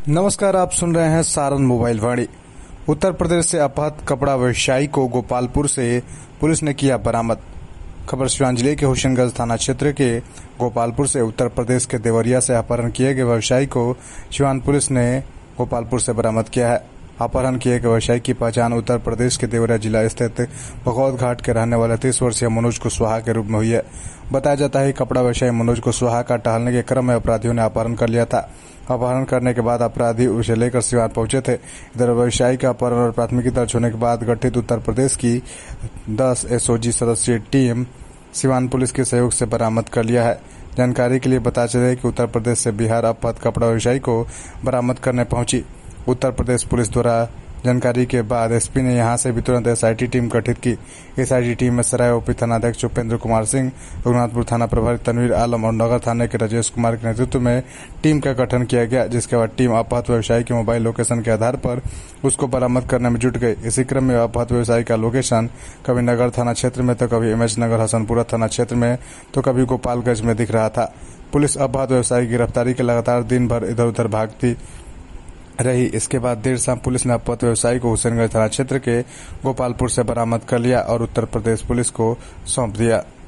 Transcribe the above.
नमस्कार, आप सुन रहे हैं सारण मोबाइल वाणी। उत्तर प्रदेश से अपहृत कपड़ा व्यवसायी को गोपालपुर से पुलिस ने किया बरामद। खबर सिवान जिले के होशंगाबाद थाना क्षेत्र के गोपालपुर से उत्तर प्रदेश के देवरिया से अपहरण किए गए व्यवसायी को सिवान पुलिस ने गोपालपुर से बरामद किया है। अपहरण किए गए व्यवसायी की पहचान उत्तर प्रदेश के देवरिया जिला स्थित भगौत घाट के रहने वाले 30 वर्षीय मनोज कुशवाहा के रूप में हुई है। बताया जाता है कि कपड़ा व्यवसायी मनोज कुशवाहा का टहलने के क्रम में अपराधियों ने अपहरण कर लिया था। अपहरण करने के बाद अपराधी उसे लेकर सिवान पहुंचे थे। इधर व्यवसायी का अपहरण और प्राथमिकी दर्ज होने के बाद गठित उत्तर प्रदेश की 10 एसओजी सदस्यीय टीम सिवान पुलिस के सहयोग से बरामद कर लिया है। जानकारी के लिए बता चले कि उत्तर प्रदेश से बिहार अपहृत कपड़ा व्यवसायी को बरामद करने पहुंची उत्तर प्रदेश पुलिस द्वारा जानकारी के बाद एसपी ने यहां से भी तुरंत एसआईटी टीम गठित की। एसआईटी टीम में सराय ओपी थानाध्यक्ष उपेंद्र कुमार सिंह, रघुनाथपुर थाना प्रभारी तनवीर आलम और नगर थाने के राजेश कुमार के नेतृत्व में टीम का गठन किया गया, जिसके बाद टीम अपहृत व्यवसायी के मोबाइल लोकेशन के आधार पर उसको बरामद करने में जुट गई। इसी क्रम में अपहृत व्यवसायी का लोकेशन कभी नगर थाना क्षेत्र में तो कभी एमएच नगर हसनपुरा थाना क्षेत्र में तो कभी गोपालगंज में दिख रहा था। पुलिस अपहृत व्यवसायी की गिरफ्तारी के लगातार दिन भर इधर उधर भागती रही। इसके बाद देर शाम पुलिस ने अपहृत व्यवसायी को हुसैनगंज थाना क्षेत्र के गोपालपुर से बरामद कर लिया और उत्तर प्रदेश पुलिस को सौंप दिया।